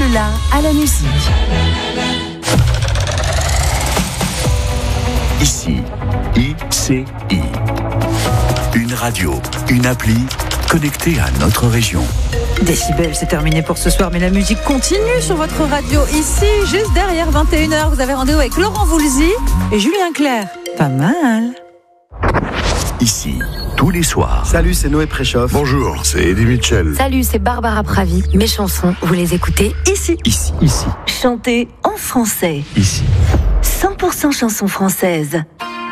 là à la musique. Ici, ICI. Une radio, une appli connectée à notre région. Décibel, c'est terminé pour ce soir, mais la musique continue sur votre radio. Ici, juste derrière 21h, vous avez rendez-vous avec Laurent Voulzy et Julien Clerc. Pas mal. Ici, tous les soirs. Salut, c'est Noé Préchoff. Bonjour, c'est Eddie Mitchell. Salut, c'est Barbara Pravi. Mes chansons, vous les écoutez ici. Ici. Ici. Chantées en français. Ici. 100% chansons françaises.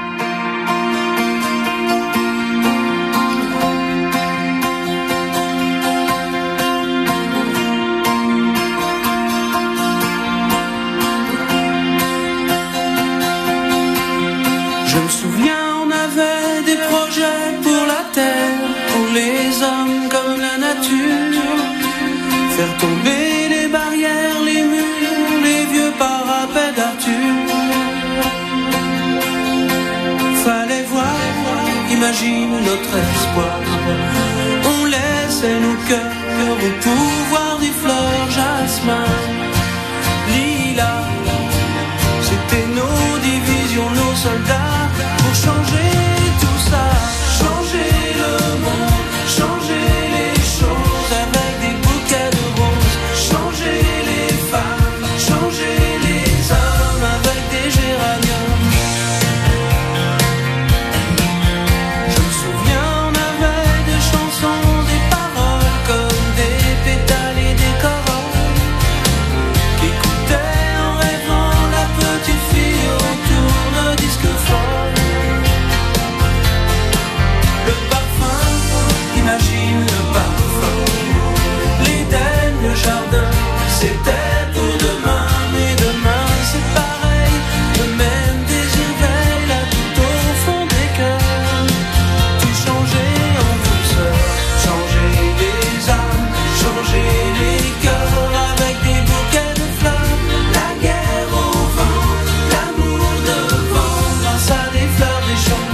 Je me souviens, on avait des projets pour la terre, pour les hommes comme la nature. Faire tomber les barrières, les murs, les vieux parapets d'Arthur. Fallait voir, imagine notre espoir. On laissait nos cœurs au pouvoir des fleurs, jasmin, lilas. C'était nos divisions, nos soldats. Pour changer tout ça, changer le monde, changer les choses avec des bouquets de roses, changer les femmes, changer les hommes avec des géraniums. Je me souviens, on avait des chansons, des paroles comme des pétales et des corolles qui écoutaient en rêvant la petite fille au tourne-disque fort. Imagine le parfum, l'Éden, le jardin, c'était pour demain, mais demain c'est pareil, le même désir veille là tout au fond des cœurs, tout changer en douceur, changer les âmes, changer les cœurs avec des bouquets de fleurs, la guerre au vent, l'amour devant, grâce à des fleurs des champs.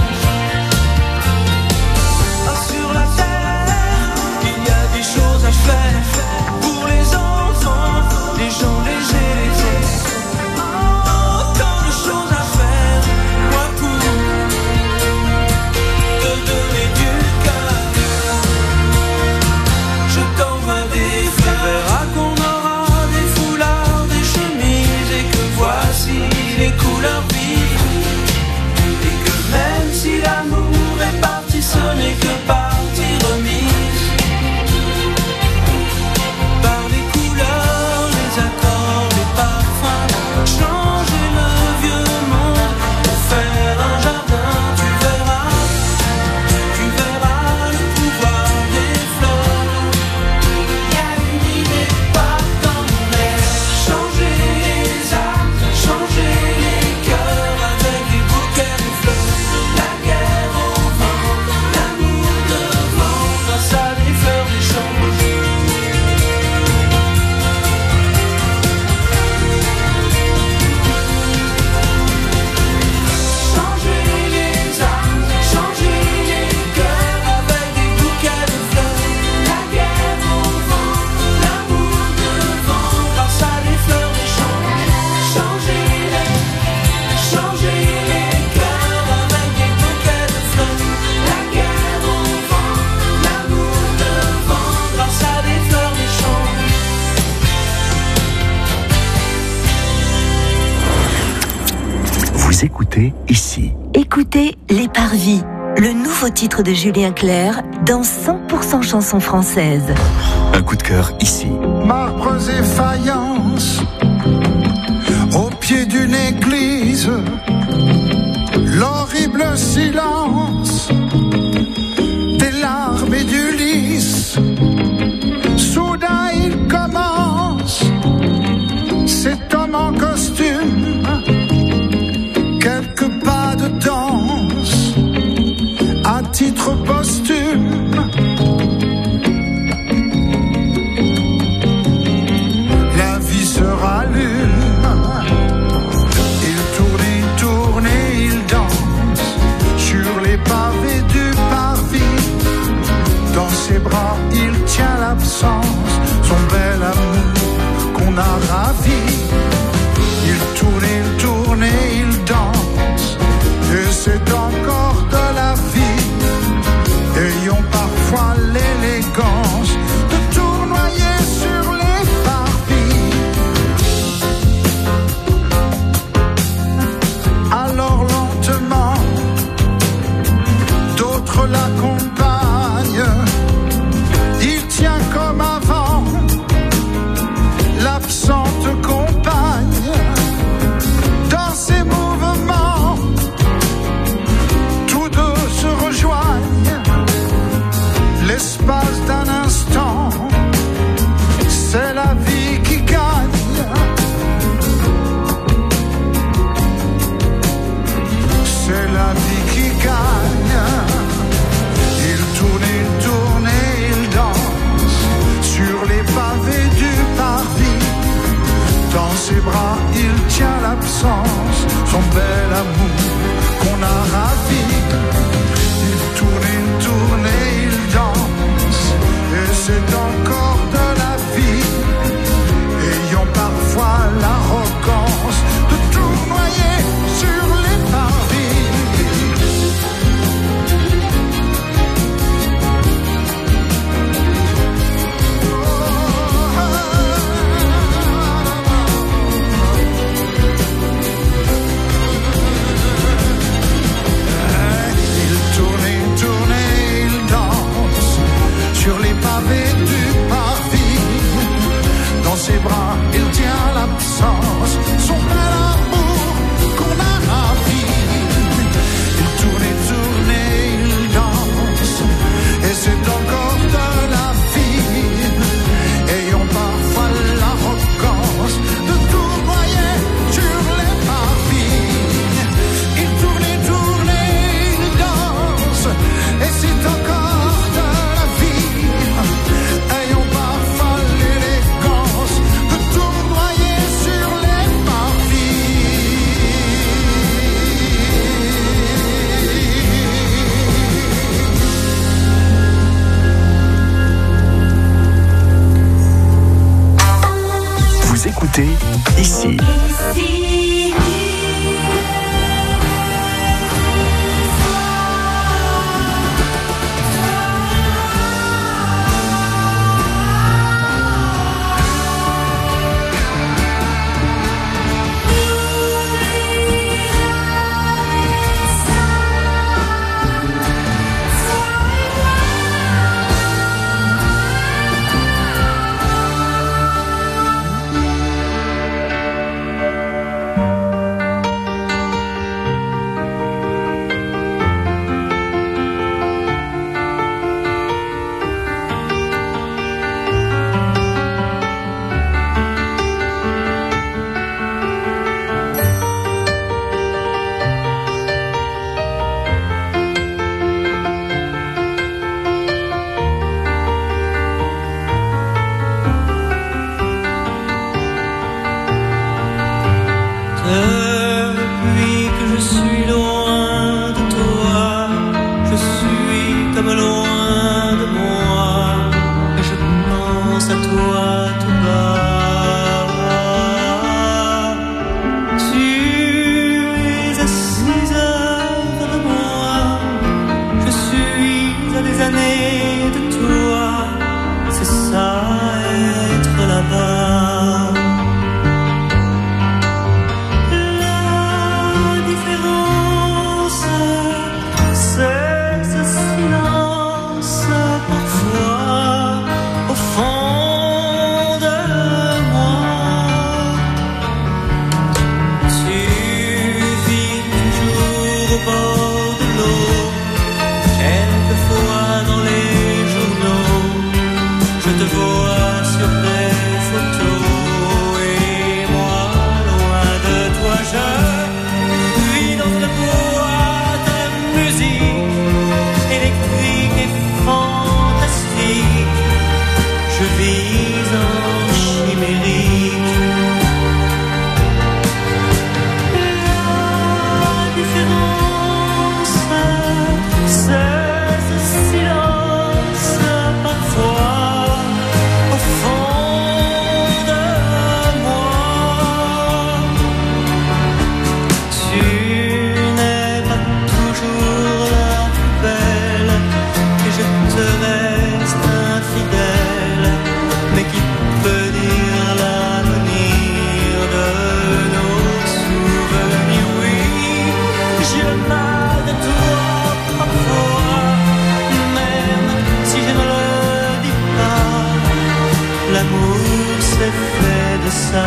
Sur la terre, il y a des choses à faire pour les enfants, les gens légers, les autres. Oh, tant de choses à faire, moi pour te donner du cœur. Je t'envoie des fleurs. Tu verras qu'on aura des foulards, des chemises et que voici les couleurs vives. Et que même si l'amour est parti, ce n'est que partie remise. Par les couleurs, les accords, les parfums, changer le vieux monde pour faire un jardin. Tu verras le pouvoir des fleurs. Y a une idée pas dans mon air, changer les âmes, changer les cœurs avec des bouquets de fleurs. La guerre au vent, l'amour devant, grâce à des fleurs des champs. Changer les âmes, changer les cœurs avec des bouquets de fleurs. La guerre au vent, l'amour devant, grâce à des fleurs des champs. Changer les cœurs avec des bouquets de fleurs. La guerre au vent, l'amour devant, grâce à des fleurs des champs. Vous écoutez Ici. Écoutez Les Parvis, le nouveau titre de Julien Clerc dans 100% chansons françaises. Un coup de cœur ici. Marbres et faïences, au pied d'une église, l'horrible silence des larmes et du lys. Soudain il commence, cet homme en costume, quelques pas de danse, à titre posthume. qu'on a ravi. Il tourne et il danse, et c'est encore de la vie. Ayons parfois l'élégance de tournoyer sur les parvis. Alors lentement, d'autres l'accompagnent. Il tient comme avant l'absente compagne. Dans ses mouvements, tous deux se rejoignent. L'espace d'un instant, c'est la vie qui gagne. C'est la vie qui gagne. Il tourne et il danse sur les pavés du parvis. Dans ses bras, il tient l'absence, son bel amour qu'on a ravi. Il tourne et il danse, et c'est encore de la vie. Ayons parfois l'arrogance de tournoyer sur les parvis. Il tourne et il danse sur les pavés du parvis. Dans ses bras, il tient l'absence, son bel amour qu'on a ravi. Il tourne et il danse, et c'est encore de la vie. Ayons parfois l'arrogance de tournoyer sur les parvis. Il tourne et il danse, et c'est encore de la vie. Ayons parfois l'élégance de tournoyer sur les parvis. Vous écoutez ici. Depuis que je suis loin de toi, je suis comme loin de moi, et je pense à toi tout bas. Tu es à 6 heures de moi, je suis à des années de toi, c'est ça être là-bas. La différence ça.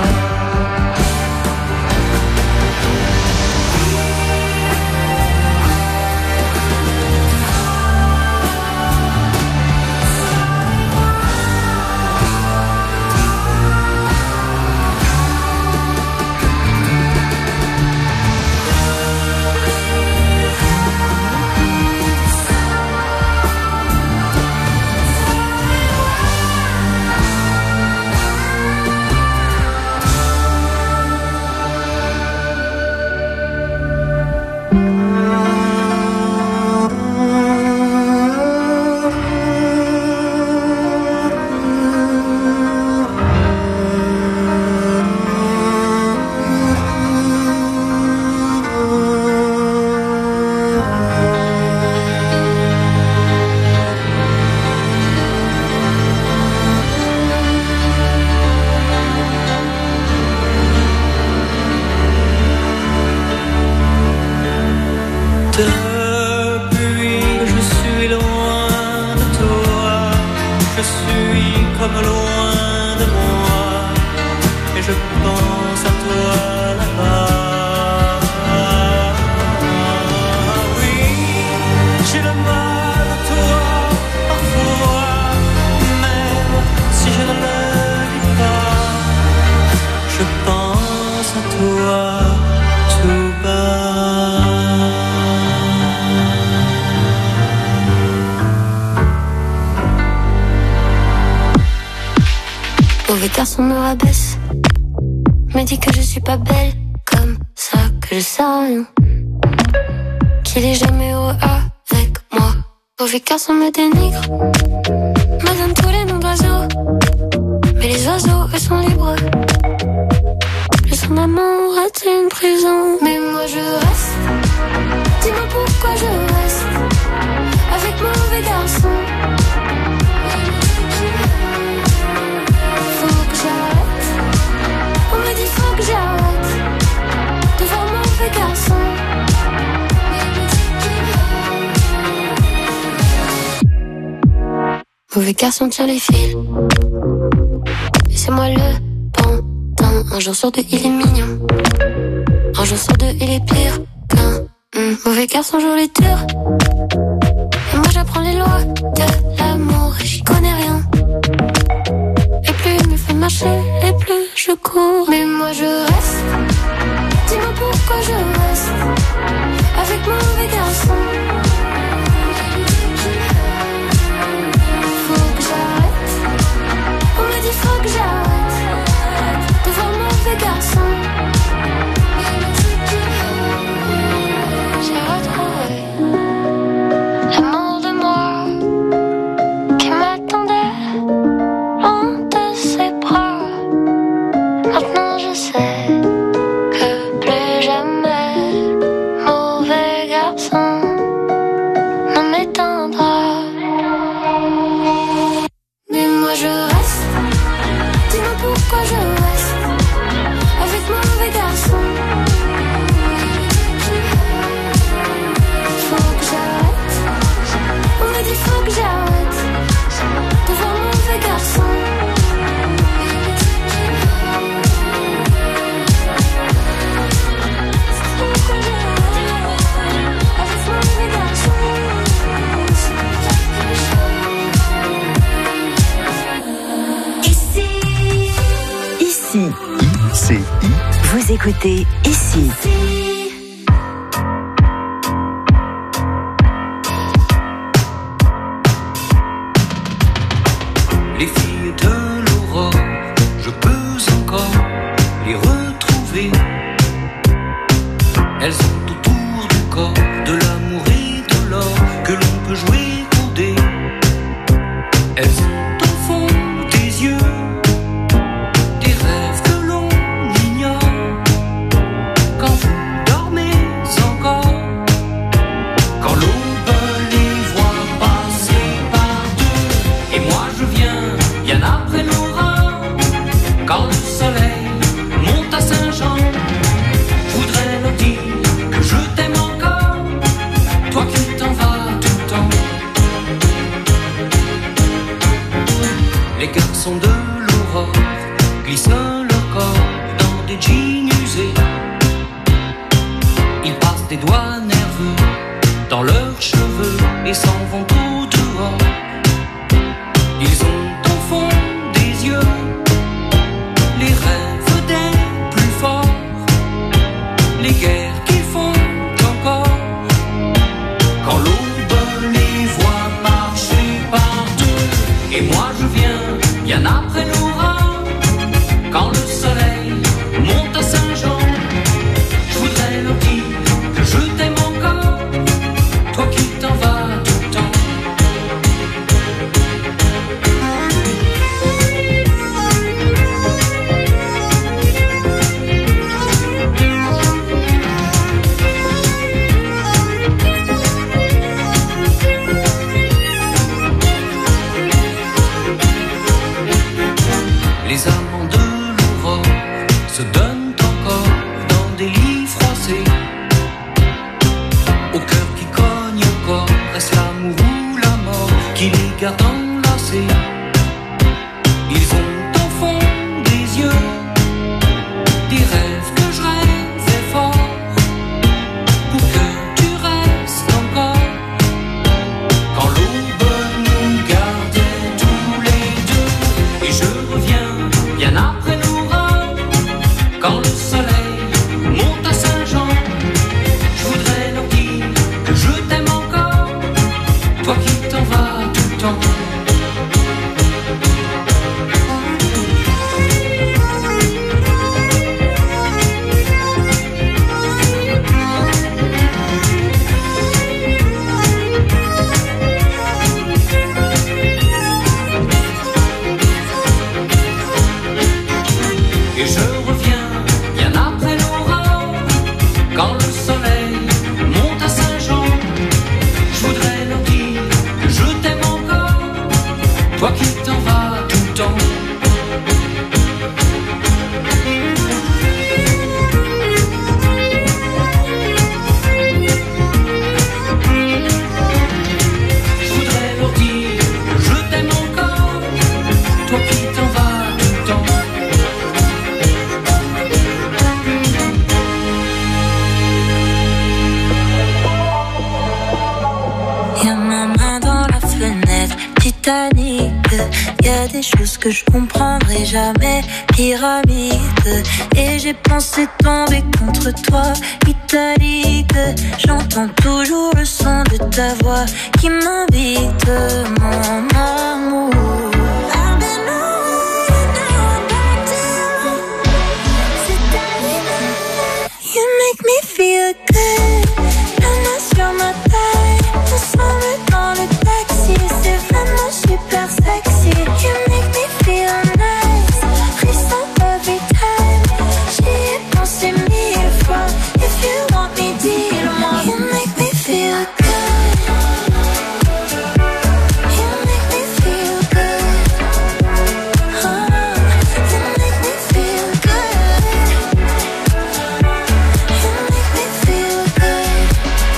Mauvais garçon me rabaisse, me dit que je suis pas belle, comme ça que je sais rien, qu'il est jamais heureux avec moi. Mauvais garçon me dénigre, me donne tous les noms d'oiseaux, mais les oiseaux eux sont libres. Le son amour est une prison, mais moi je reste. Dis-moi pourquoi je reste avec mauvais garçon. On me dit faut que j'arrête de voir mauvais garçon. Mauvais garçon tire les fils, et c'est moi le pantin. Un jour sur deux il est mignon, un jour sur deux il est pire qu'un mauvais garçon joue les tours. Et moi j'apprends les lois de l'amour et j'y connais rien. Et plus il me fait marcher, et plus je cours. Mais moi je reste. Dis-moi pourquoi je reste avec mauvais garçon. Faut que j'arrête. On me dit faut que j'arrête de voir mauvais garçon. J'ai retrouvé l'amour de moi qui m'attendait loin de ses bras. Maintenant je sais que plus jamais mauvais garçon ne m'éteindra. Mais moi je reste. Dis-moi pourquoi je reste avec mauvais garçon. Faut que j'arrête. On me dit faut que j'arrête de voir mauvais garçon. Ici, ICI. vous écoutez Ici. Les filles de l'aurore, je peux encore les retrouver. Elles sont autour du corps, de l'amour et de l'or que l'on peut jouer codé. Elles sont au fond des yeux, des rêves que l'on ignore. Quand vous dormez encore, quand l'aube les voit passer par deux, et moi je viens bien après l'orage. Quand le soleil monte à Saint-Jean, je voudrais leur dire que je t'aime encore, toi qui t'en vas tout le temps. Les garçons de l'aurore glissent leur corps des jeans usés. Ils passent des doigts nerveux dans leurs cheveux et s'en vont au dehors. Ils ont au fond des yeux les rêves des plus forts, les guerres qu'ils font encore. Quand l'aube les voit marcher par deux, et moi je viens bien après l'orage. Quand le soleil monte à Saint-Jean, je voudrais leur dire que je t'aime encore, toi qui t'en vas tout le temps. Les amants de l'aurore se donnent encore dans des lits froissés. Au cœur qui cogne encore, reste l'amour ou la mort qui les garde enlacés. Ils ont au fond des yeux des rêves que je rêvais fort, pour que tu restes encore. Quand l'aube nous gardait tous les deux, et je reviens bien après l'orage. Quand le soleil monte à Saint-Jean, je voudrais leur dire que je t'aime encore, toi qui t'en vas tout le temps. Et je reviens bien après l'orage. Quand le soleil monte à Saint-Jean, je voudrais leur dire que je t'aime encore, toi qui t'en vas tout le temps. Je voudrais leur dire que je t'aime encore, toi qui t'en vas tout le temps. Y'a ma main dans la fenêtre, Titanic. Y'a des choses que je comprendrai jamais, pyramide. Et j'ai pensé tomber contre toi, italique. J'entends toujours le son de ta voix qui m'invite, mon amour. I've been away, now I'm back to you. C'est terminé. You make me feel good. La main sur ma taille, ensemble dans le taxi, c'est vraiment super sexy. You make me feel nice, frisson every time. J'y ai pensé 1000 fois. If you want me, dis-le-moi. You make me feel good. You make me feel good. Oh, you make me feel good. You make me feel good.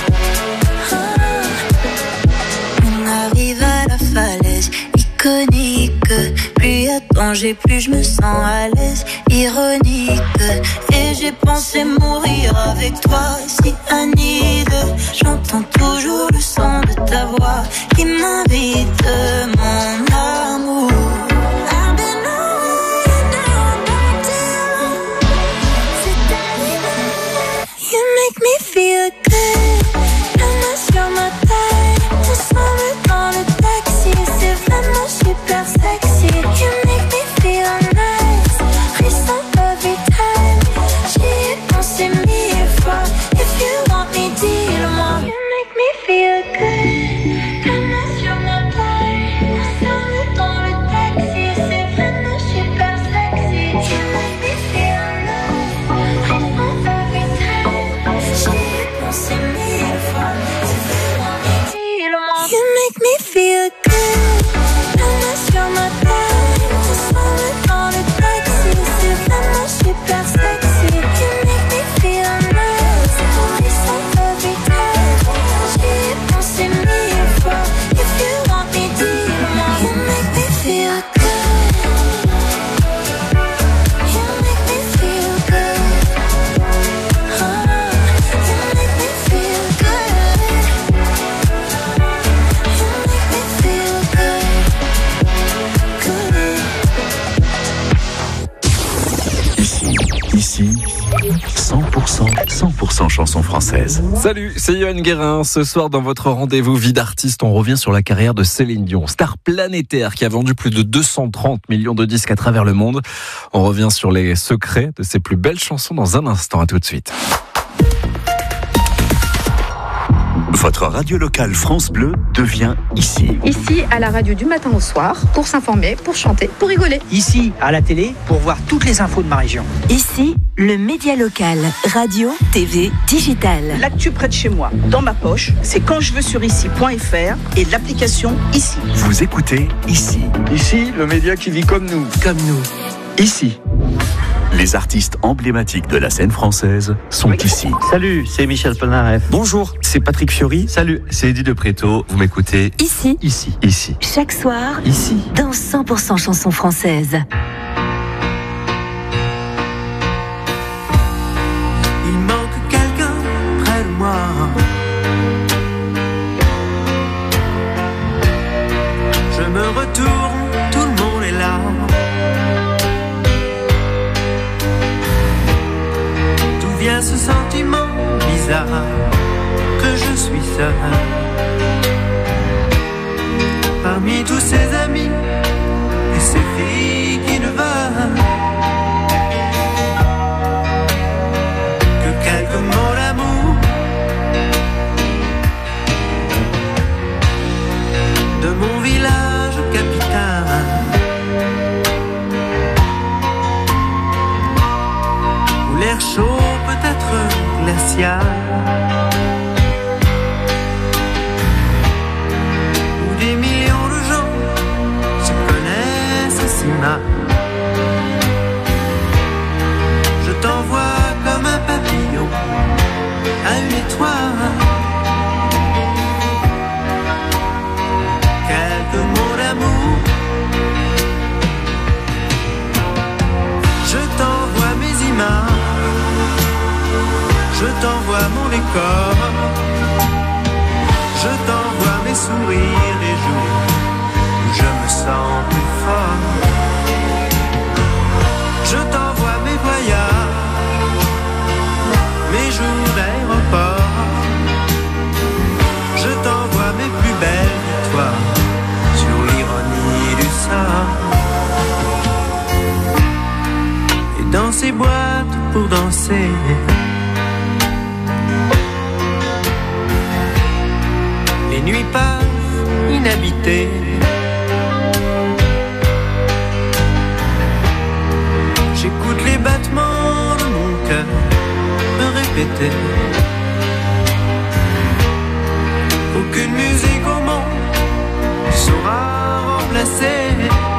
On arrive à la falaise iconique. Plus y a danger, plus je me sens à l'aise. Ironique. Et j'ai pensé mourir avec toi, si Anide. J'entends toujours le son de ta voix qui m'invite, mon amour. I've been away, now I'm back to you. C'est terminé. You make me feel good. La main sur ma taille, ensemble dans le taxi, c'est vraiment super sexy. You make me feel nice, frisson every time. J'y ai pensé 1000 fois. If you want me, dis-le-moi. You make me feel good. Ici, 100% chansons françaises. Salut, c'est Yoann Guérin. Ce soir, dans votre rendez-vous vie d'artiste, on revient sur la carrière de Céline Dion, star planétaire qui a vendu plus de 230 millions de disques à travers le monde. On revient sur les secrets de ses plus belles chansons dans un instant. À tout de suite. Votre radio locale France Bleu devient ici. Ici, à la radio du matin au soir, pour s'informer, pour chanter, pour rigoler. Ici, à la télé, pour voir toutes les infos de ma région. Ici, le média local, radio, TV, digital. L'actu près de chez moi, dans ma poche, c'est quand je veux sur ici.fr et l'application Ici. Vous écoutez Ici. Ici, le média qui vit comme nous. Comme nous. Ici. Les artistes emblématiques de la scène française sont ici. Salut, c'est Michel Polnareff. Bonjour, c'est Patrick Fiori. Salut, c'est Eddie de Préto. Vous m'écoutez Ici. Ici. Ici. Chaque soir. Ici. Dans 100% chansons françaises. Il manque quelqu'un près de moi. Je me retourne, tout le monde est là. D'où vient ce sentiment bizarre que je suis seul parmi tous ces amis et ces filles qui ne veulent que quelques mots d'amour, de mon village capitale, où l'air chaud peut être glacial, où des millions de gens se connaissent si mal. Je t'envoie comme un papillon à une étoile, quelques mots d'amour. Je t'envoie mes images, je t'envoie mon décor, je t'envoie mes sourires les jours où je me sens plus fort. Je t'envoie mes voyages, mes jours d'aéroport, je t'envoie mes plus belles victoires sur l'ironie du sort. Et dans ces boîtes pour danser, les nuits passent inhabitées. J'écoute les battements de mon cœur me répéter. Aucune musique au monde saura remplacer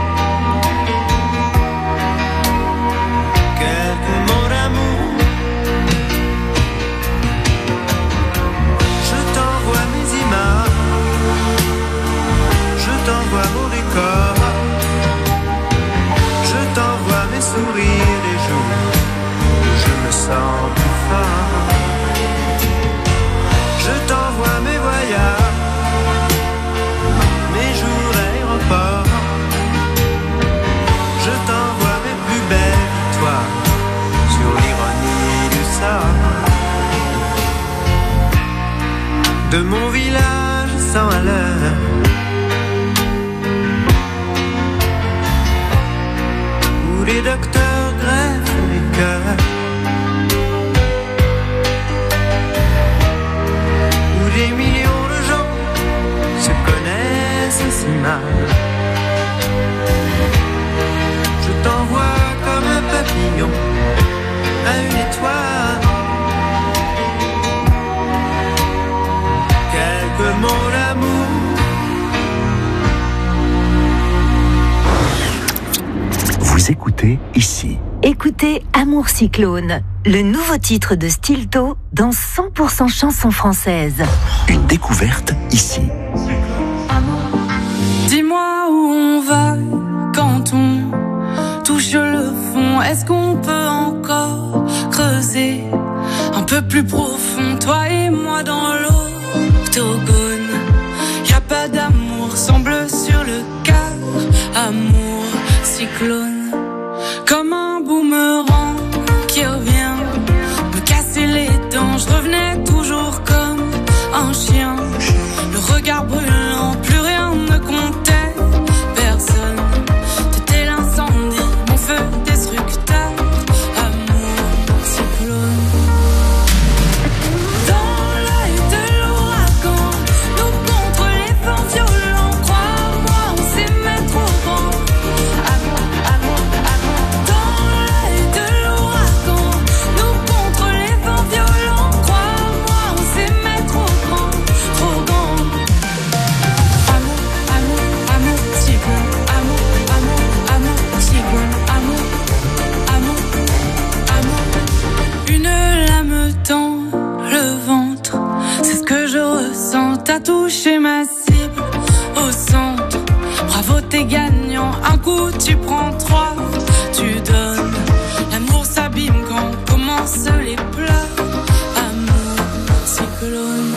quelques mots d'amour. Je t'envoie mes images, je t'envoie mon décor, je t'envoie mes sourires les jours où je me sens plus fort. Je t'envoie mes voyages, mes jours d'aéroport, je t'envoie mes plus belles victoires sur l'ironie du sort. De mon village sans à l'heure, où les docteurs greffent les cœurs, où des millions de gens se connaissent si mal. Je t'envoie comme un papillon à une étoile, quelques mots d'amour. Vous écoutez Ici. Écoutez Amour Cyclone, le nouveau titre de Stilto dans 100% chansons françaises. Une découverte ici. Dis-moi où on va quand on touche le fond. Est-ce qu'on peut encore creuser un peu plus profond, toi et moi dans l'octogone? Y a pas d'amour, semble sur le cœur. Amour cyclone, comme un boomerang qui revient. touché ma cible au centre. Bravo, t'es gagnant. Un coup, tu prends 3, tu donnes. L'amour s'abîme quand commencent les pleurs. Amour, cyclone.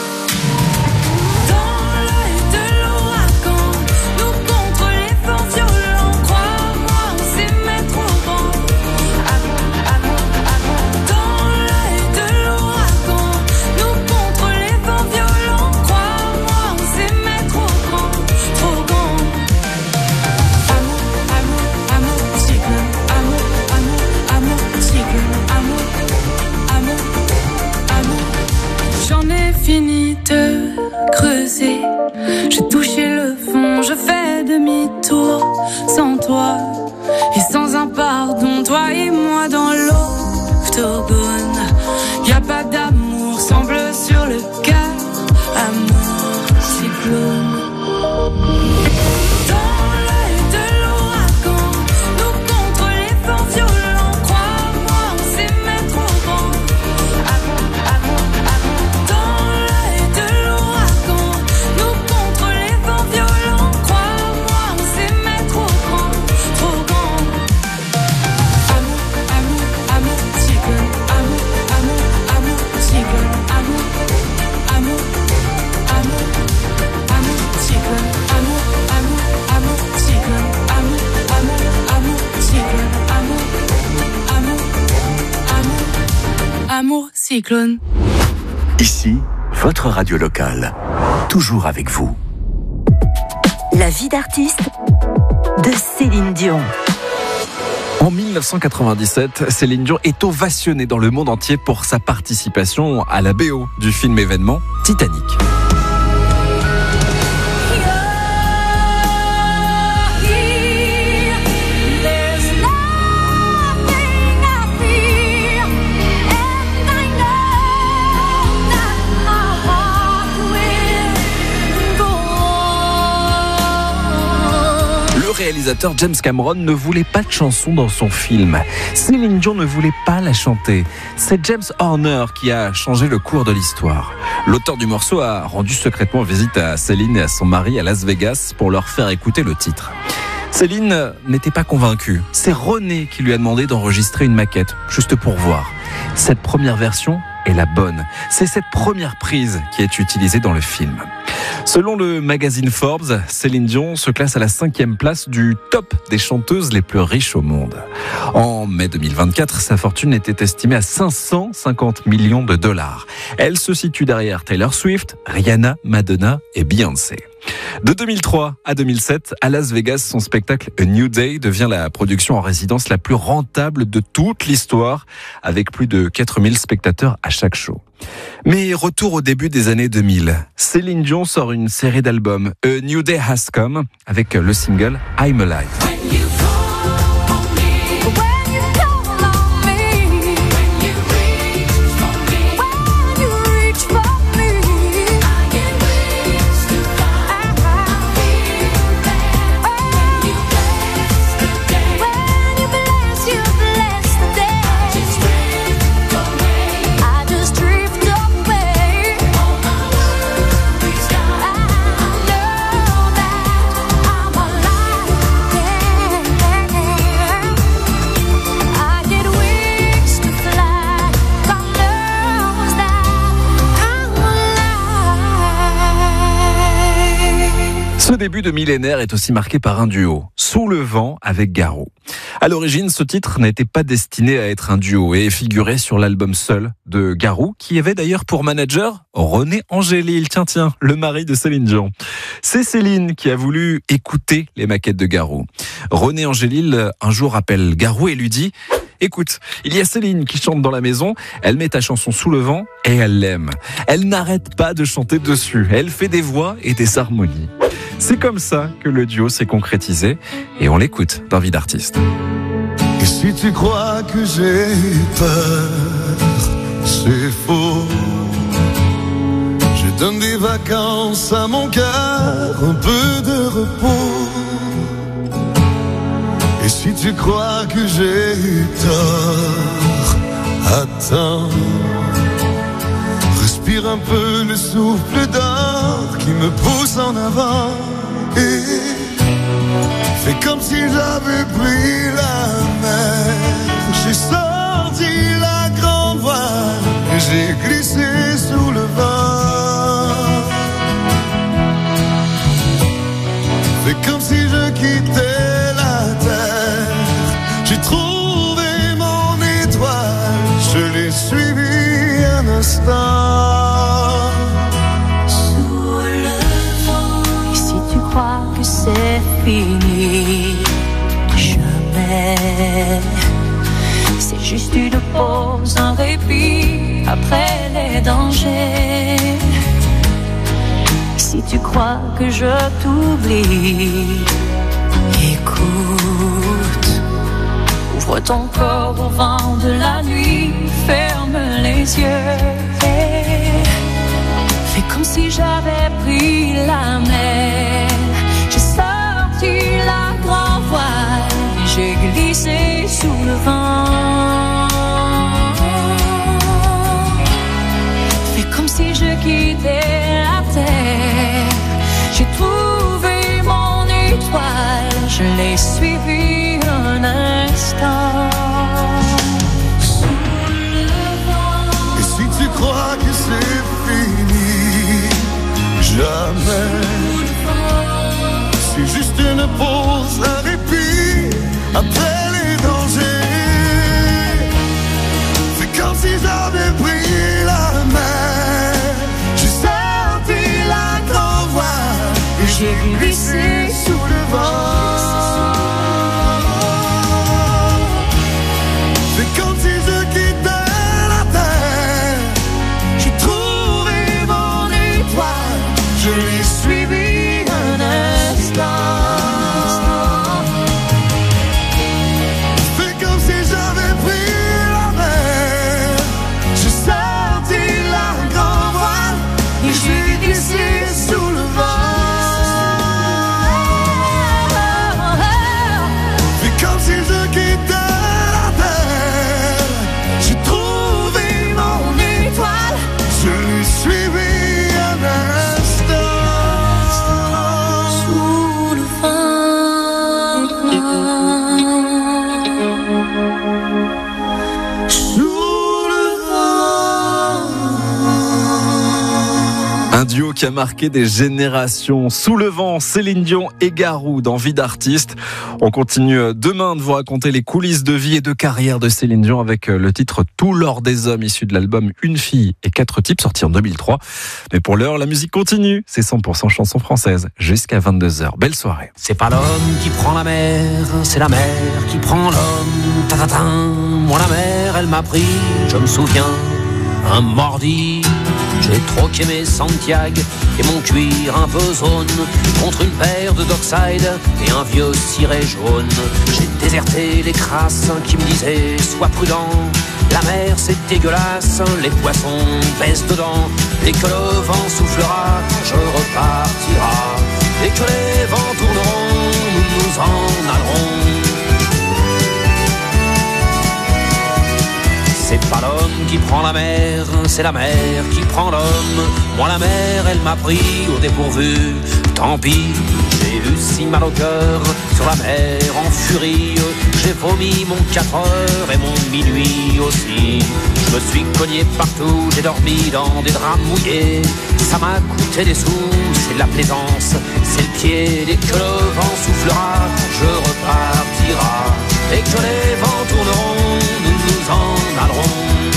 Dans l'œil de l'ouragan, nous contre les vents violents. Crois-moi, on sait mettre au vent. Amour, amour, amour. Dans l'œil de l'ouragan, nous contre les vents violents. Crois-moi, on sait mettre au vent. Trop grand. Amour, amour, amour, cyclone. Amour, amour, amour, cyclone. Amour, amour, amour. J'en ai fini de creuser. J'ai touché le fond, je fais demi-tour. Sans toi et sans un pardon, toi et moi dans l'octogone. Y'a pas d'amour, sans bleu sur le cœur. Amour, cyclone. Dans l'œil de l'ouragan, nous contre les vents violents. Crois-moi, on sait mettre au vent. Amour, amour, amour. Dans l'œil de l'ouragan, nous contre les vents violents. Crois-moi, on sait mettre au vent. Trop grand. Amour, amour, amour, cyclone. Amour, amour, amour, cyclone. Amour, amour, amour, amour, cyclone. Amour, amour, amour, cyclone. Amour, amour, amour, cyclone. Amour, amour, amour, amour, cyclone. Ici, votre radio locale. Toujours avec vous. La vie d'artiste de Céline Dion. En 1997, Céline Dion est ovationnée dans le monde entier pour sa participation à la BO du film événement Titanic. Le réalisateur James Cameron ne voulait pas de chanson dans son film. Céline Dion ne voulait pas la chanter. C'est James Horner qui a changé le cours de l'histoire. L'auteur du morceau a rendu secrètement visite à Céline et à son mari à Las Vegas pour leur faire écouter le titre. Céline n'était pas convaincue. C'est René qui lui a demandé d'enregistrer une maquette, juste pour voir. Cette première version est la bonne. C'est cette première prise qui est utilisée dans le film. Selon le magazine Forbes, Céline Dion se classe à la 5e place du top des chanteuses les plus riches au monde. En mai 2024, sa fortune était estimée à 550 millions de dollars. Elle se situe derrière Taylor Swift, Rihanna, Madonna et Beyoncé. De 2003 à 2007, à Las Vegas, son spectacle A New Day devient la production en résidence la plus rentable de toute l'histoire, avec plus de 4000 spectateurs à chaque show. Mais retour au début des années 2000, Céline Dion sort une série d'albums, A New Day Has Come, avec le single I'm Alive. Ce début de millénaire est aussi marqué par un duo, Sous le vent avec Garou. À l'origine, ce titre n'était pas destiné à être un duo et figurait sur l'album Seul de Garou, qui avait d'ailleurs pour manager René Angélil, tiens, le mari de Céline Dion. C'est Céline qui a voulu écouter les maquettes de Garou. René Angélil, un jour, appelle Garou et lui dit: écoute, il y a Céline qui chante dans la maison, elle met ta chanson Sous le vent et elle l'aime. Elle n'arrête pas de chanter dessus, elle fait des voix et des harmonies. C'est comme ça que le duo s'est concrétisé et on l'écoute dans Vie d'artiste. Et si tu crois que j'ai peur, c'est faux. Je donne des vacances à mon cœur, un peu de repos. Et si tu crois que j'ai eu tort, attends, respire un peu le souffle d'or qui me pousse en avant. Et fais comme si j'avais pris la mer. J'ai sorti la grande voile et j'ai glissé sous le vent. Fais comme si je quittais la terre. J'ai trouvé mon étoile, je l'ai suivi un instant. Sous le vent. Et si tu crois que c'est fini, jamais. C'est juste une pause, un répit après les dangers. Si tu crois que je t'oublie, écoute. Ouvre ton corps au vent de la nuit, ferme les yeux. Fais comme si j'avais pris la mer. J'ai sorti la grande voile et j'ai glissé sous le vent. Fais comme si je quittais la terre. J'ai trouvé mon étoile, je l'ai suivi un instant. Et si tu crois que c'est fini, jamais. C'est juste une pause, un répit après les dangers. C'est comme si j'avais pris la mer. J'ai sorti la grande voile et j'ai glissé sous le vent. C'est comme si je quittais la terre. J'ai trouvé mon étoile, je l'ai suivi un instant. Fais comme si j'avais pris la mer. J'ai sorti la grande voile et j'ai glissé sous le vent. Fais comme si je quittais la terre. J'ai trouvé mon étoile, je l'ai suivi un instant. Sous le vent. Sous le vent. Un duo qui a marqué des générations. Sous le vent, Céline Dion et Garou dans Vie d'artiste. On continue demain de vous raconter les coulisses de vie et de carrière de Céline Dion avec le titre Tout l'or des hommes, issu de l'album Une fille et 4 types, sorti en 2003. Mais pour l'heure, la musique continue. C'est 100% chanson française jusqu'à 22h. Belle soirée. C'est pas l'homme qui prend la mer, c'est la mer qui prend l'homme. Ta-ta-ta. Moi la mer, elle m'a pris, je me souviens, un mordi. J'ai troqué mes Santiago et mon cuir un peu zone contre une paire de Dockside et un vieux ciré jaune. J'ai déserté les crasses qui me disaient sois prudent. La mer c'est dégueulasse, les poissons pèsent dedans. Dès que le vent soufflera, je repartira. Dès que les vents tourneront, nous nous en allerons. C'est pas l'homme qui prend la mer, c'est la mer qui prend l'homme. Moi la mer, elle m'a pris au dépourvu. Tant pis, j'ai eu si mal au cœur sur la mer en furie. J'ai vomi mon 4 heures et mon minuit aussi. Je me suis cogné partout, j'ai dormi dans des draps mouillés. Ça m'a coûté des sous, c'est de la plaisance, c'est le pied. Dès que le vent soufflera, je repartira. Dès que les vents tourneront, nous nous en allerons.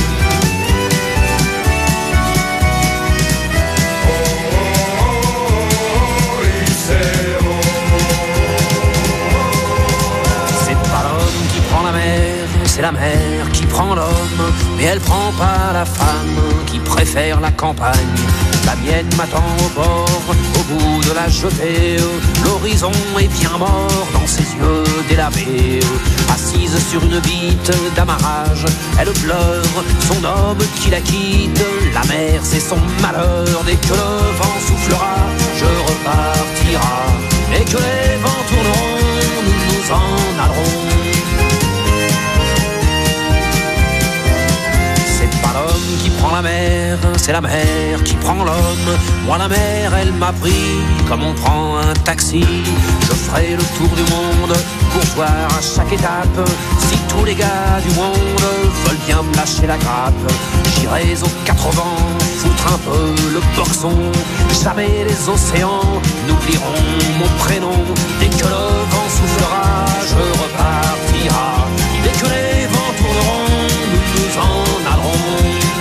C'est pas l'homme qui prend la mer, c'est la mer qui prend l'homme. Mais elle prend pas la femme qui préfère la campagne. La mienne m'attend au bord, au bout de la jetée. L'horizon est bien mort dans ses yeux délavés. Assise sur une bite d'amarrage, elle pleure son homme qui la quitte. La mer c'est son malheur, dès que le vent soufflera, je repartira. Dès que les vents tourneront, nous nous en allerons. C'est pas l'homme qui prend la mer, c'est la mer qui prend l'homme. Moi la mer, elle m'a pris comme on prend un taxi. Je ferai le tour du monde pour voir à chaque étape si tous les gars du monde veulent bien me lâcher la grappe. J'irai aux quatre vents, foutre un peu le boxon. Jamais les océans n'oublieront mon prénom. Dès que le vent soufflera, je repartira. Dès que les vents tourneront, nous nous en allerons.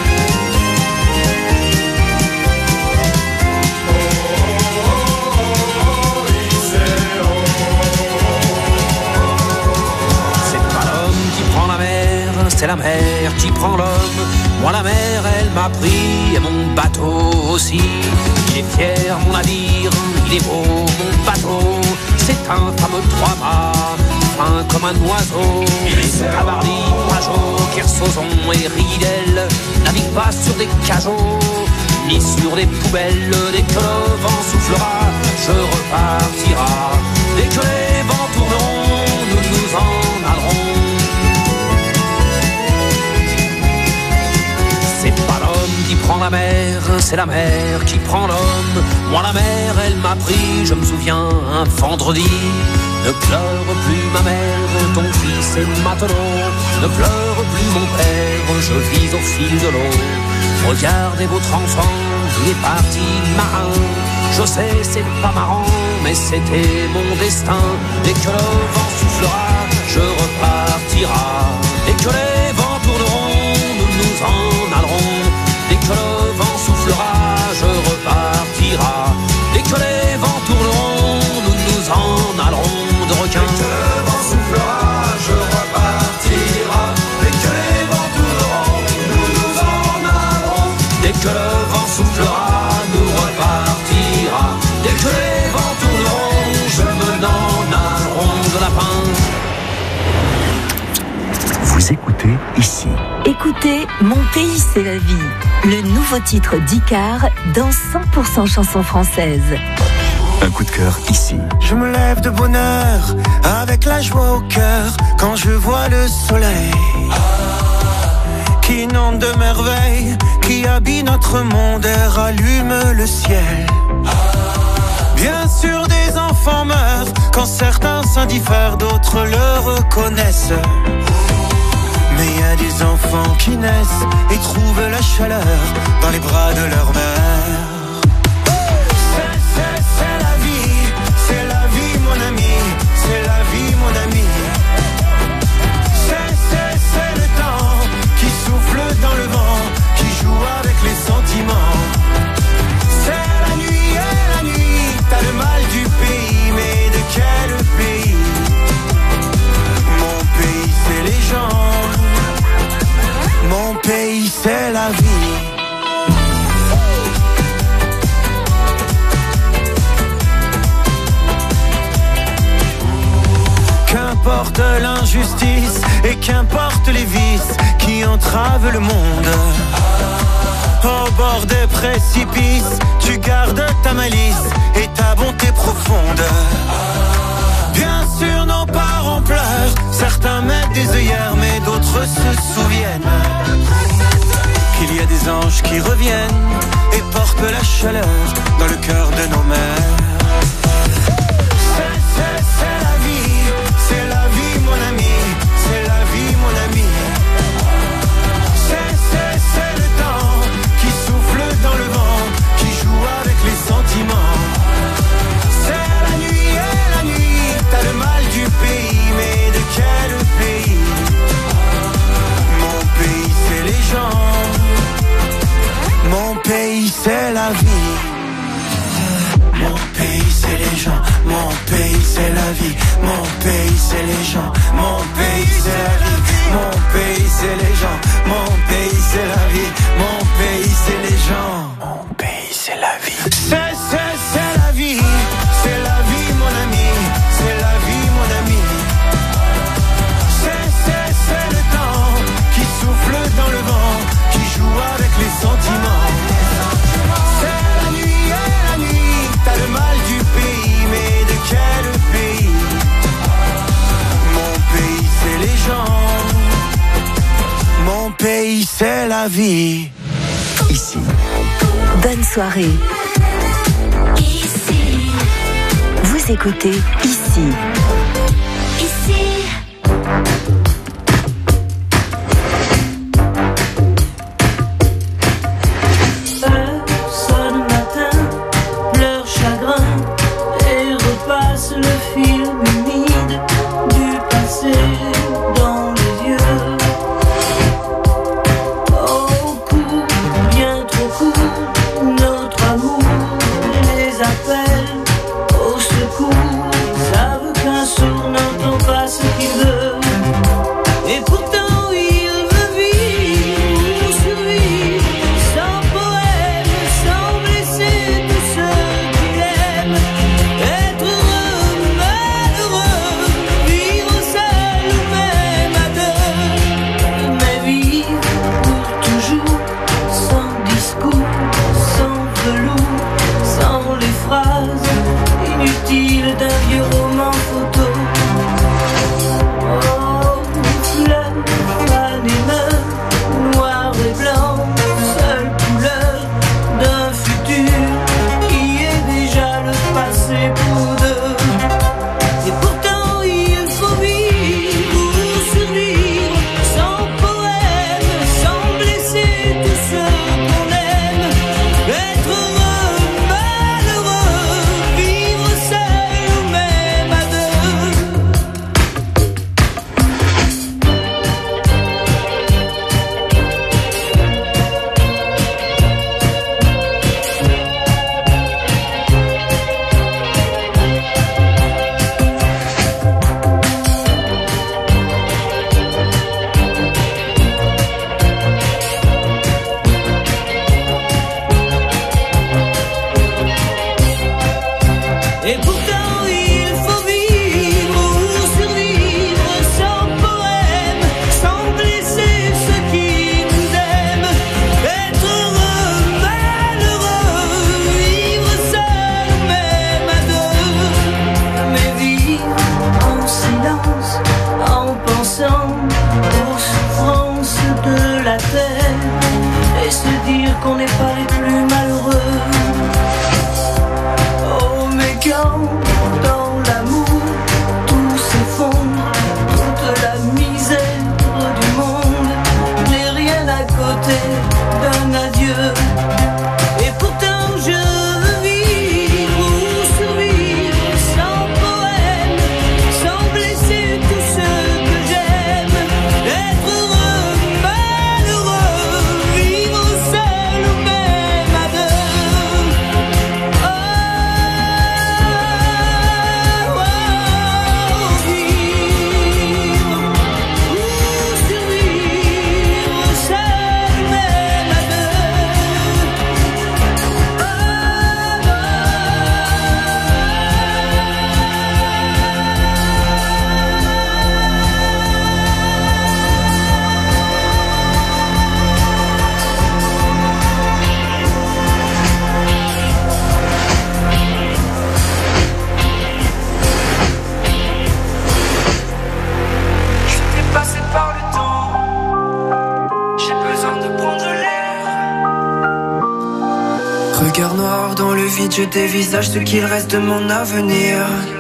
C'est pas l'homme qui prend la mer, c'est la mer qui prend l'homme. Moi la mer, elle m'a pris et mon bateau aussi. Il est fier mon navire, il est beau mon bateau. C'est un fameux trois-mâts, fin comme un oiseau. Cavardi, Pajot, Kersozon et Ridel naviguent pas sur des cajots, ni sur des poubelles. Dès que le vent soufflera, je repartira. Dès que les vents tourneront, nous nous en allerons. C'est pas l'homme qui prend la mer, c'est la mer qui prend l'homme. Moi la mer, elle m'a pris, je me souviens, un vendredi. Ne pleure plus ma mère, ton fils est matelot. Ne pleure plus mon père, je vis au fil de l'eau. Regardez votre enfant, il est parti marin. Je sais, c'est pas marrant, mais c'était mon destin. Dès que le vent soufflera, je repartira. Dès que les vents tourneront, nous nous en allerons. Dès que le vent soufflera, je repartira. Dès que les vents tourneront, nous nous en allerons. De requin. Dès que le vent soufflera, je repartira. Dès que les vents tourneront, nous nous en allerons. Dès que le vent soufflera, nous repartira. Dès que les vents tourneront, je me n'en allerons de lapin. Vous écoutez ici. Écoutez Mon pays c'est la vie, le nouveau titre d'Icar dans 100% chansons françaises. Un coup de cœur ici. Je me lève de bonne heure avec la joie au cœur quand je vois le soleil qui inonde de merveilles, qui habille notre monde et rallume le ciel. Bien sûr des enfants meurent quand certains s'indiffèrent, d'autres le reconnaissent. Mais il y a des enfants qui naissent et trouvent la chaleur dans les bras de leur mère. C'est la vie mon ami, c'est la vie mon ami. C'est le temps qui souffle dans le vent, qui joue avec les sentiments. C'est la nuit, t'as le mal du pays, mais de quel pays? Mon pays c'est les gens, mon pays c'est la vie. Qu'importe l'injustice et qu'importe les vices qui entravent le monde. Au bord des précipices, tu gardes ta malice et ta bonté profonde. Bien sûr nos parents pleurent, certains mettent des œillères mais d'autres se souviennent qu'il y a des anges qui reviennent et portent la chaleur dans le cœur de nos mères. C'est la vie mon ami, c'est la vie mon ami. C'est le temps qui souffle dans le vent, qui joue avec les sentiments. C'est la nuit, t'as le mal du pays, mais de quel pays? Mon pays c'est les gens, mon pays c'est la vie. Mon pays c'est les gens, mon pays c'est la vie. Mon pays c'est les gens, mon pays c'est la vie. Mon pays c'est les gens, mon pays c'est la vie. Mon pays c'est les gens, mon pays c'est la vie. C'est la vie, c'est la vie mon ami, c'est la vie mon ami. C'est le temps qui souffle dans le vent, qui joue avec les sentiments. C'est la nuit, t'as le mal du pays, mais de quel pays? Mon pays c'est les gens, mon pays c'est la vie. ici. Bonne soirée. Ici, Vous écoutez ici. ici. Sonne matin, pleure chagrin et repasse le film humide du passé dans les yeux. Oh, court, bien trop court, notre amour les appelle au secours. Ils savent qu'un sourd n'entend pas ce qu'il veut. Et pourtant il veut vivre, survivre, sans poème, sans blesser tous ceux qu'il aime. Être heureux, malheureux, vivre seul ou même à deux. Mais vivre pour toujours, sans discours, sans velours, sans les phrases inutiles d'un vieux roman photo. Oh, fleur, fan et meurt, noir et blanc, seule couleur d'un futur qui est déjà le passé pour deux. Et pourtant il faut vivre ou survivre, sans poème, sans blesser tous ceux qu'on aime. Être heureux, malheureux, vivre seul ou même à deux. Et pourtant il faut vivre ou survivre, sans poème, sans blesser ceux qui nous aiment. Être heureux, malheureux, vivre seul ou même à deux. Mais vivre en silence, en pensant aux souffrances de la terre, et se dire qu'on n'est pas les plus malheureux. Oh, mais quand dans l'amour tout s'effondre, toute la misère du monde n'est rien à côté d'un adieu. Et pourtant je veux vivre ou survivre, sans poème, sans blesser tous ceux que j'aime. Être heureux, malheureux, vivre seul ou même à deux. Oh, vivre ou survivre, seul ou même à deux. Je suis dépassé par le temps, j'ai besoin de prendre l'air. Regard noir dans le vide, je dévisage ce qu'il reste de mon avenir.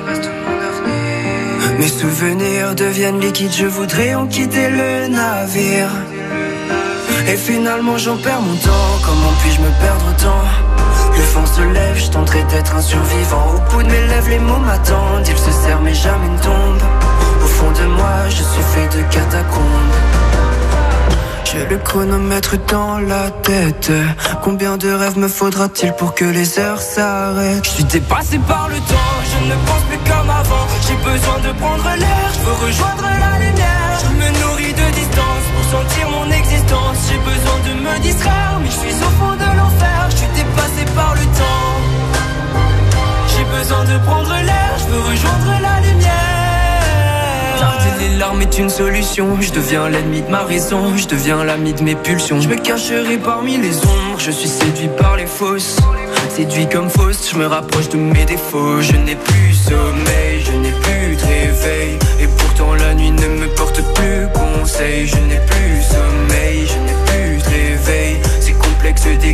Mes souvenirs deviennent liquides, je voudrais en quitter le navire. Et finalement j'en perds mon temps, comment puis-je me perdre autant? Le vent se lève, je tenterai d'être un survivant. Au bout de mes lèvres les mots m'attendent, ils se serrent mais jamais ne tombent. Au fond de moi je suis fait de catacombes. J'ai le chronomètre dans la tête. Combien de rêves me faudra-t-il pour que les heures s'arrêtent? Je suis dépassé par le temps, je ne pense plus comme avant. J'ai besoin de prendre l'air, je veux rejoindre la lumière. Je me nourris de distance pour sentir mon existence. J'ai besoin de me distraire, mais je suis au fond de l'enfer. Je suis dépassé par le temps. J'ai besoin de prendre l'air, je veux rejoindre la lumière. Tarder les larmes est une solution. Je deviens l'ennemi de ma raison, je deviens l'ami de mes pulsions. Je me cacherai parmi les ombres, je suis séduit par les fausses. Séduit comme fausse, je me rapproche de mes défauts. Je n'ai plus sommeil, je n'ai plus de réveil. Et pourtant la nuit ne me porte plus conseil. Je n'ai plus sommeil, je n'ai plus de réveil. C'est complexe des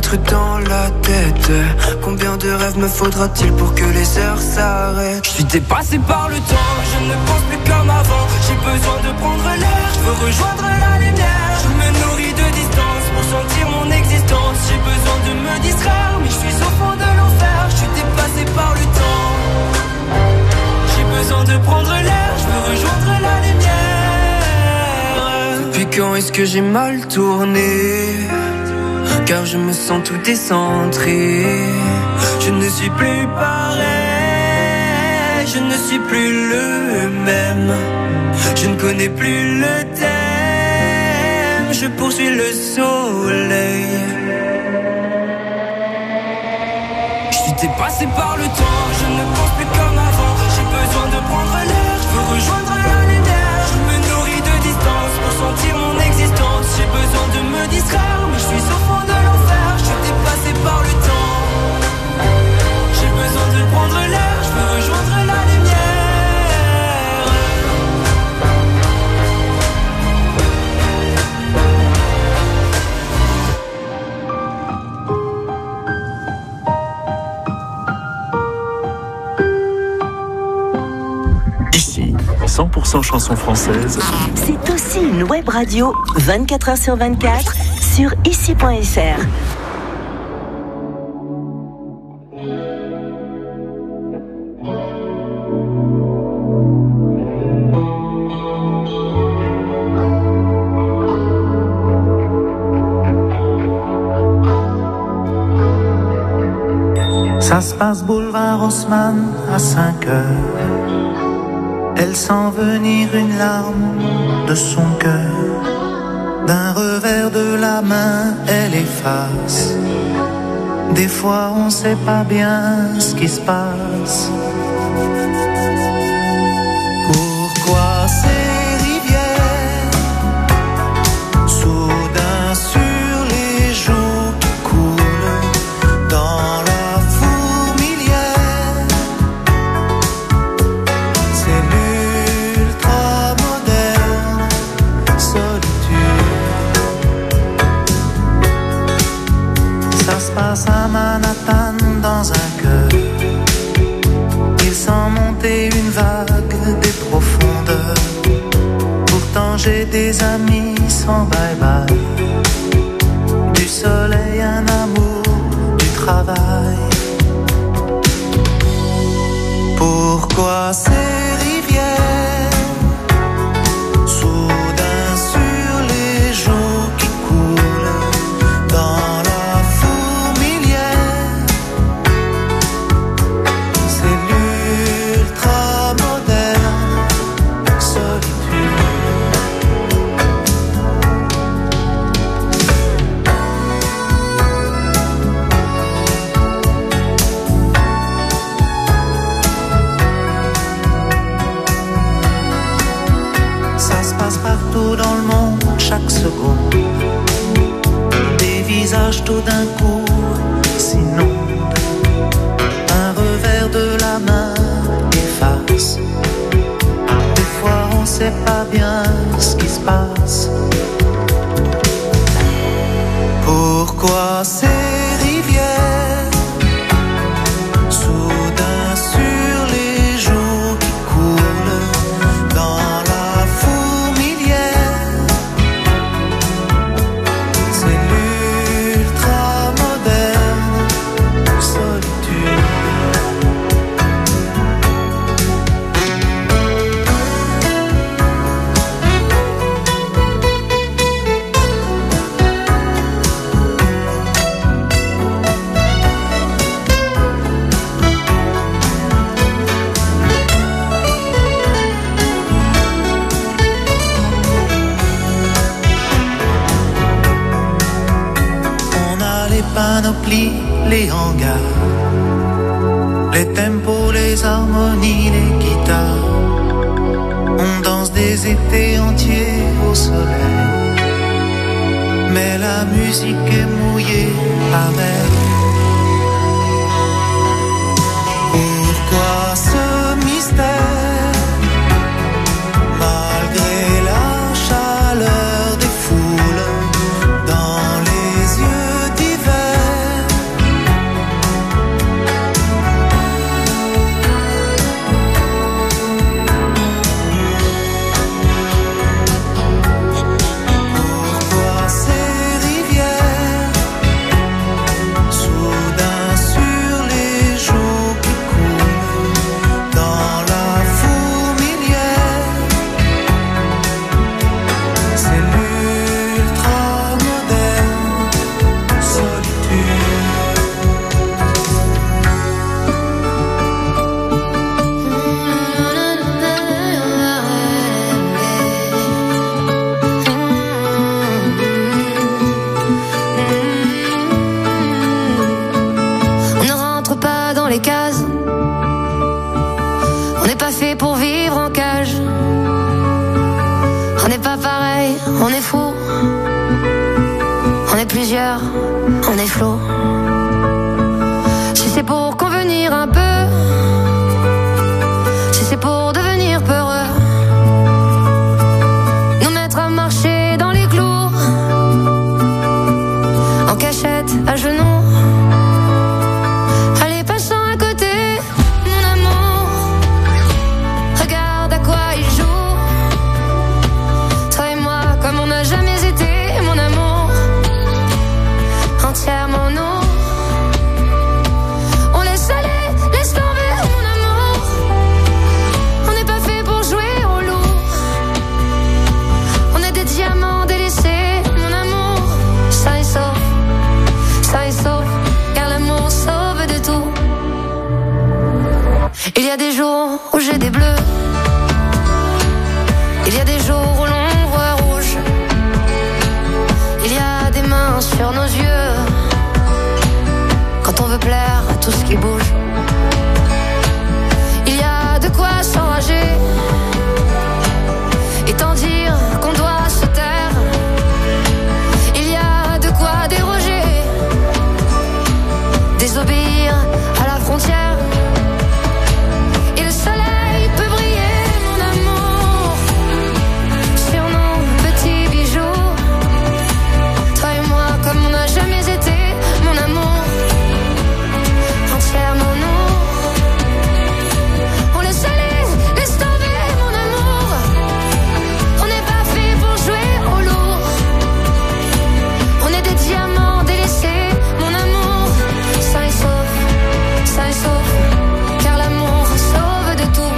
mettre dans la tête? Combien de rêves me faudra-t-il pour que les heures s'arrêtent? Je suis dépassé par le temps, je ne pense plus comme avant. J'ai besoin de prendre l'air, je veux rejoindre la lumière. Je me nourris de distance pour sentir mon existence. J'ai besoin de me distraire, mais je suis au fond de l'enfer. Je suis dépassé par le temps. J'ai besoin de prendre l'air, je veux rejoindre la lumière. Depuis quand est-ce que j'ai mal tourné? Car je me sens tout décentré. Je ne suis plus pareil, je ne suis plus le même. Je ne connais plus le thème, je poursuis le soleil. Je suis dépassé par le temps, je ne pense plus comme avant. J'ai besoin de prendre l'air, je veux rejoindre la lumière. Je me nourris de distance pour sentir mon existence. J'ai besoin de me distraire, mais je suis au fond de l'enfer. Je suis dépassé par le temps. J'ai besoin de prendre l'air, je veux rejoindre la lumière. Ici, 100% chansons françaises. C'est aussi une web radio 24h/24 sur ici.fr. Ça se passe boulevard Haussmann à 5 heures. Elle sent venir une larme de son cœur. D'un revers de la main, elle efface. Des fois on sait pas bien ce qui se passe. Pourquoi ces rivières, soudain sur les joues qui coulent dans la fourmilière? C'est l'ultra moderne solitude. Ça se passe à Manhattan dans un cœur. Il sent monter une vague des profondeurs. Pourtant j'ai des amis sans bye-bye. Du soleil, un amour, du travail. Pourquoi ces rivières, soudain sur les joues qui coulent dans la fourmilière? C'est l'ultra moderne solitude. Ça se passe partout dans le monde, chaque seconde. Des visages tout d'un coup s'inondent. Un revers de la main efface. Des fois on sait pas bien ce qui se passe. Pourquoi ces rivières, soudain sur les joues qui coulent dans la fourmilière? C'est l'ultra moderne solitude. On a les panoplies, les hangars, les tempos, les harmonies, les guitares. On danse des étés entiers au soleil. Mais la musique est mouillée pareil. Pourquoi ce mystère, malgré la chaleur des foules, dans les yeux d'hiver? On est fous, on est plusieurs, on est flots. Si c'est pour convenir un peu, si c'est pour devenir peureux, nous mettre à marcher dans les clous, en cachette, à genoux. Allez, passant à côté, mon amour, regarde à quoi il joue. Toi et moi, comme on n'a jamais été, mon amour, entièrement nous. On laisse aller, laisse tomber, mon amour. On n'est pas fait pour jouer au loup. On est des diamants délaissés, mon amour. Ça est sauf, car l'amour sauve de tout. Il y a des jours où j'ai des bleus. Il y a des jours où l'on voit rouge. Il y a des mains sur nos yeux quand on veut plaire à tout ce qui bouge. Il y a de quoi s'enrager et tant dire qu'on doit se taire. Il y a de quoi déroger, désobéir à la frontière. Et le soleil peut briller, mon amour, sur nos petits bijoux. Toi et moi, comme on n'a jamais été, mon amour, entièrement nous. On laisse aller, laisse tomber, mon amour. On n'est pas fait pour jouer au lourd. On est des diamants délaissés, mon amour. Ça est sauf, car l'amour sauve de tout.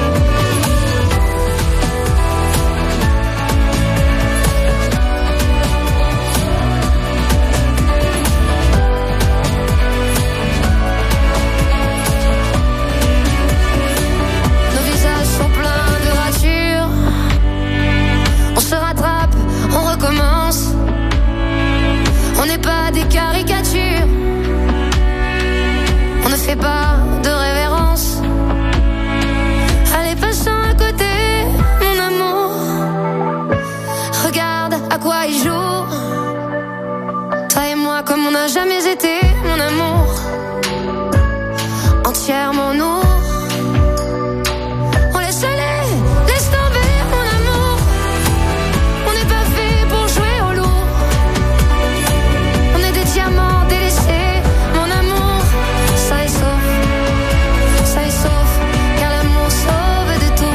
Nos visages sont pleins de ratures. On se rattrape, on recommence. On n'est pas des caricatures. On ne fait pas de révérence. Allez, passons à côté, mon amour. Regarde à quoi il joue. Toi et moi, comme on n'a jamais été, mon amour, entièrement nous. On laisse aller, laisse tomber, mon amour. On n'est pas fait pour jouer au loup. On est des diamants délaissés, mon amour. Ça est sauf, car l'amour sauve de tout.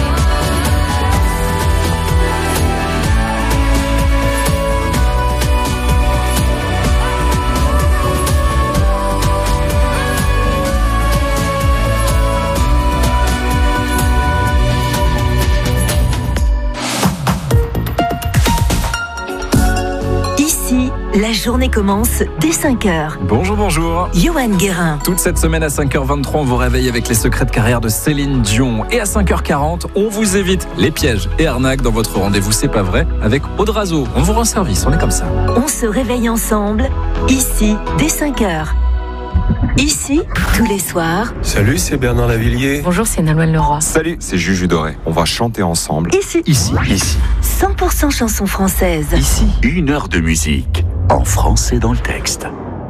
Ici, la journée commence dès 5h. Bonjour. Johan Guérin. Toute cette semaine à 5h23, on vous réveille avec les secrets de carrière de Céline Dion. Et à 5h40, on vous évite les pièges et arnaques dans votre rendez-vous C'est pas vrai avec Audrazo. On vous rend service, on est comme ça. On se réveille ensemble, ici, dès 5h. Ici, tous les soirs. Salut, c'est Bernard Lavillier. Bonjour, c'est Nolwenn Leroy. Salut, c'est Juju Doré. On va chanter ensemble. Ici. 100% chansons françaises. Ici, 1 heure de musique en français dans le texte.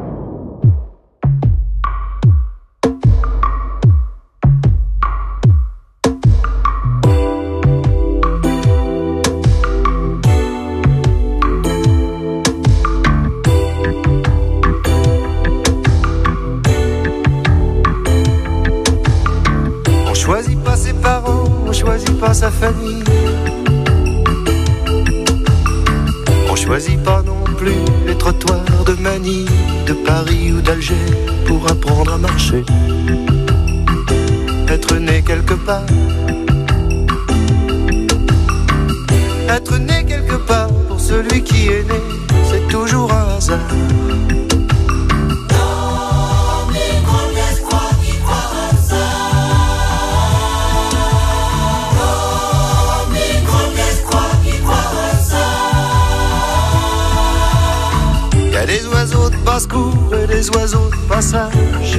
On choisit pas ses parents, on choisit pas sa famille. On choisit pas non plus les trottoirs de Manille, de Paris ou d'Alger pour apprendre à marcher. Être né quelque part, être né quelque part pour celui qui est né, c'est toujours un hasard. Des oiseaux de basse-cour et des oiseaux de passage.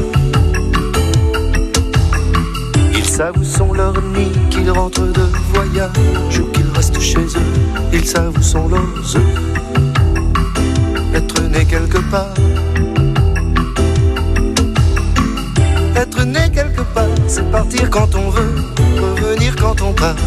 Ils savent où sont leurs nids, qu'ils rentrent de voyage ou qu'ils restent chez eux. Ils qu'ils savent où sont leurs œufs. Être né quelque part. Être né quelque part, c'est partir quand on veut, revenir quand on part.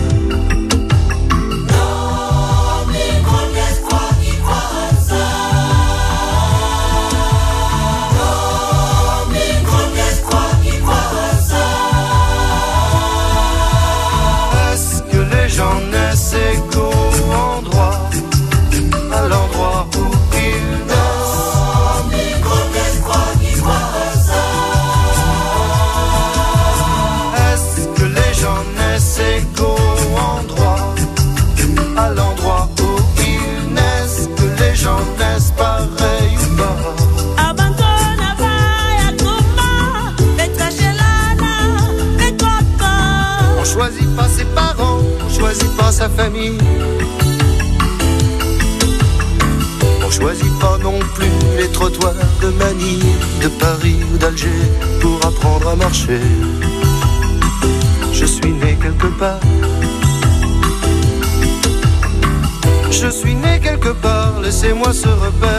Est-ce que les gens naissent égaux en droit, à l'endroit où ils naissent? Est-ce que les gens naissent égaux en droit, à l'endroit où ils naissent? Que les gens naissent pareil ou pas? On choisit pas ses parents, on choisit pas sa famille. On choisit pas non plus les trottoirs de Manille, de Paris ou d'Alger pour apprendre à marcher. Je suis né quelque part. Je suis né quelque part, laissez-moi ce repère.